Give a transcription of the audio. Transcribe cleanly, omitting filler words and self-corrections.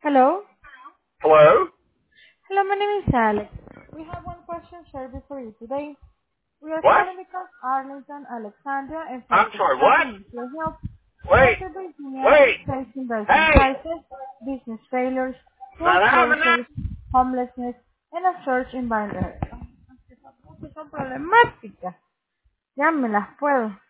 Hello. Hello? Hello, my name is Alex. We have one question survey for you today. We are What? calling because Arlington, Alexandria, and I'm Francis sorry, what? County needs your help. Wait, Walter Virginia is wait, facing rising hey! prices, business failures, Not having that? foreclosures, homelessness, and a surge in violence. Son problemáticas. Ya me las puedo.